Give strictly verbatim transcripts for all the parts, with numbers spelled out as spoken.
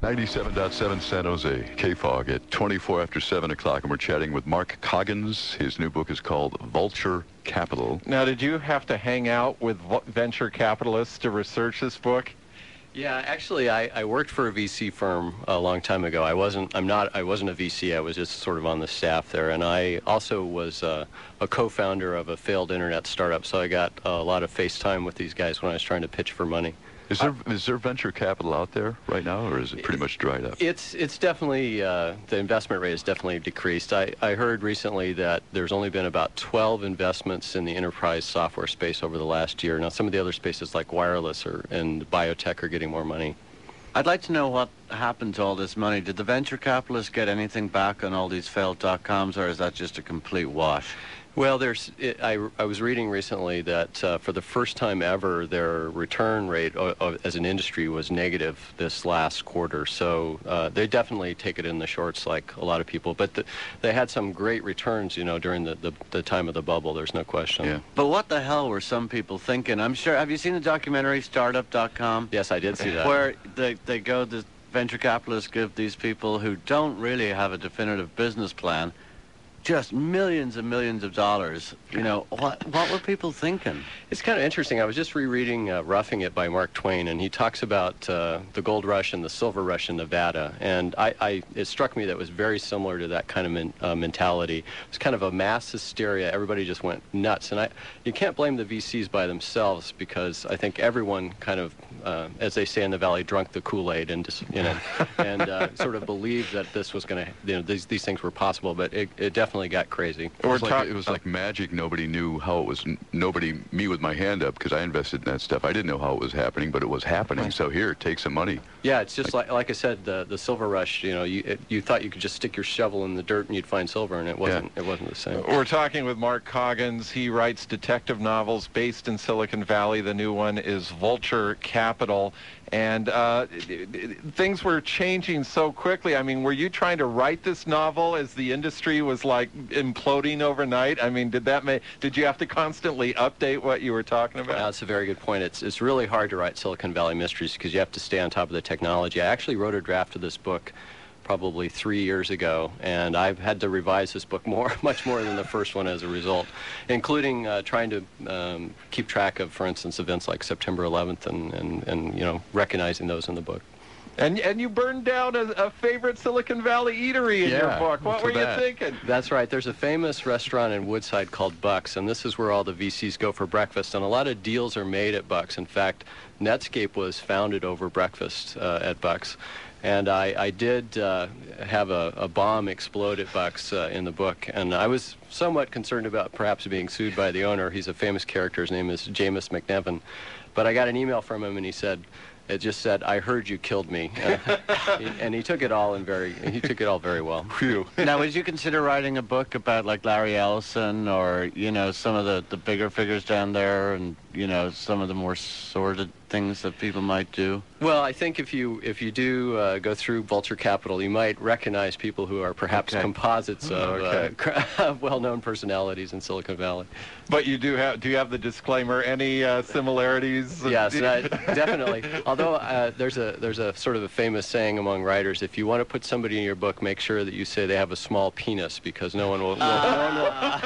ninety-seven point seven San Jose, K-Fog at twenty-four after seven o'clock, and we're chatting with Mark Coggins. His new book is called Vulture Capital. Now, did you have to hang out with venture capitalists to research this book? Yeah, actually, I, I worked for a V C firm a long time ago. I wasn't. I'm not. I wasn't a V C. I was just sort of on the staff there, and I also was uh, a co-founder of a failed internet startup. So I got a lot of face time with these guys when I was trying to pitch for money. Is there is there venture capital out there right now, or is it pretty much dried up? It's it's definitely uh, the investment rate has definitely decreased. I, I heard recently that there's only been about twelve investments in the enterprise software space over the last year. Now, some of the other spaces like wireless or and biotech are getting more money. I'd like to know what happened to all this money. Did the venture capitalists get anything back on all these failed dot-coms, or is that just a complete wash? Well, there's. It, I, I was reading recently that uh, for the first time ever, their return rate uh, uh, as an industry was negative this last quarter. So uh, they definitely take it in the shorts, like a lot of people. But the, they had some great returns, you know, during the, the, the time of the bubble. There's no question. Yeah. But what the hell were some people thinking? I'm sure. Have you seen the documentary Startup dot com? Yes, I did see that. Where they they go, the venture capitalists give these people who don't really have a definitive business plan just millions and millions of dollars. You know, what what were people thinking? It's kind of interesting. I was just rereading uh, Roughing It by Mark Twain, and he talks about uh, the gold rush and the silver rush in Nevada. And I, I it struck me that it was very similar to that kind of men, uh, mentality. It was kind of a mass hysteria. Everybody just went nuts. And I, you can't blame the V Cs by themselves, because I think everyone kind of, uh, as they say in the Valley, drunk the Kool-Aid and just, you know, and uh, sort of believed that this was going to, you know, these these things were possible. But it, it definitely got crazy. It was, like, it was like magic. Nobody knew how it was. Nobody, me with my hand up, because I invested in that stuff. I didn't know how it was happening, but it was happening. So here, take some money. Yeah, it's just like like I said, the the silver rush. You know, you it, you thought you could just stick your shovel in the dirt and you'd find silver, and it wasn't. Yeah. It wasn't the same. We're talking with Mark Coggins. He writes detective novels based in Silicon Valley. The new one is Vulture Capital. And uh, things were changing so quickly. I mean, were you trying to write this novel as the industry was like imploding overnight? I mean, did that make, did you have to constantly update what you were talking about? Yeah, that's a very good point. It's it's really hard to write Silicon Valley mysteries because you have to stay on top of the technology. I actually wrote a draft of this book probably three years ago, and I've had to revise this book more, much more than the first one as a result, including uh, trying to um, keep track of, for instance, events like September eleventh and, and, and you know, recognizing those in the book. And and you burned down a, a favorite Silicon Valley eatery in yeah, your book. What were that. you thinking? That's right. There's a famous restaurant in Woodside called Buck's, and this is where all the V Cs go for breakfast. And a lot of deals are made at Buck's. In fact, Netscape was founded over breakfast uh, at Buck's. And I, I did uh, have a, a bomb explode at Buck's uh, in the book, and I was somewhat concerned about perhaps being sued by the owner. He's a famous character. His name is Jameis McNevin. But I got an email from him, and he said, it just said, "I heard you killed me," uh, he, and he took it all in very, he took it all very well. Phew. Now, would you consider writing a book about like Larry Ellison or, you know, some of the, the bigger figures down there, and, you know, some of the more sordid things that people might do? Well, I think if you if you do uh, go through Vulture Capital, you might recognize people who are perhaps Okay. composites of Okay. uh, well-known personalities in Silicon Valley. But you do have, do you have the disclaimer? Any uh, similarities? Yes, uh, definitely. Although uh, there's a there's a sort of a famous saying among writers: if you want to put somebody in your book, make sure that you say they have a small penis, because no one will, will, no one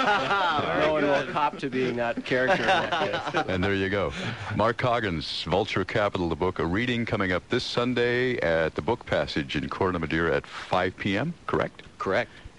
will, no one will cop to being that character in that case. And there you go. Mark Coggins, Vulture Capital, the book. A reading coming up this Sunday at the Book Passage in Corte Madera at five p m, correct? Correct.